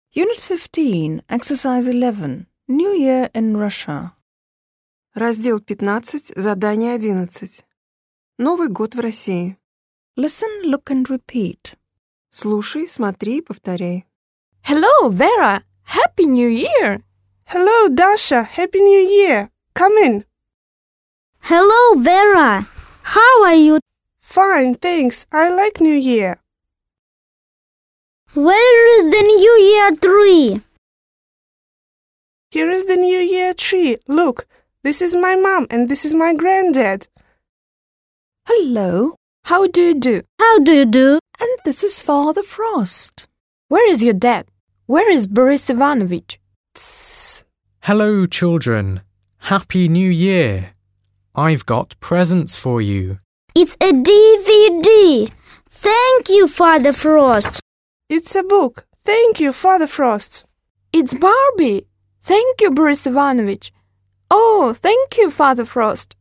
Unit 15, Exercise 11, New Year in Russia. Раздел 15, задание 11. Новый год в России. Listen, look and repeat. Слушай, смотри, повторяй. Hello, Vera! Happy New Year! Hello, Dasha. Happy New Year. Come in. Hello, Vera. How are you? Fine, thanks. I like New Year. Where is the New Year tree? Here is the New Year tree. Look, this is my mom and this is my granddad. Hello, How do you do? How do you do? and this is Father Frost. Where is your dad? Where is Boris Ivanovich? Tss. Hello, children. Happy New Year. I've got presents for you. It's a DVD. Thank you, Father Frost. It's a book. Thank you, Father Frost. It's Barbie! Thank you, Boris Ivanovich. Oh, thank you, Father Frost.